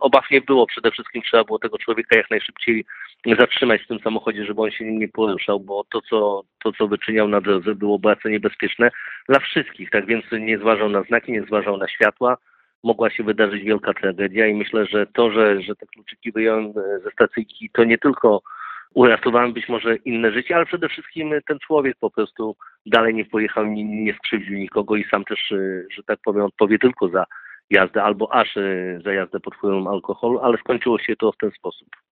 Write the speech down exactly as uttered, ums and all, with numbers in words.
obaw nie było. Przede wszystkim trzeba było tego człowieka jak najszybciej zatrzymać w tym samochodzie, żeby on się nim nie poruszał, bo to, co, to, co wyczyniał na drodze, było bardzo niebezpieczne dla wszystkich. Tak więc nie zważał na znaki, nie zważał na światła. Mogła się wydarzyć wielka tragedia i myślę, że to, że, że te kluczyki wyjąłem ze stacyjki, to nie tylko uratowałem być może inne życie, ale przede wszystkim ten człowiek po prostu dalej nie pojechał, nie, nie skrzywdził nikogo i sam też, że tak powiem, odpowie tylko za jazdę albo aż za jazdę pod wpływem alkoholu, ale skończyło się to w ten sposób.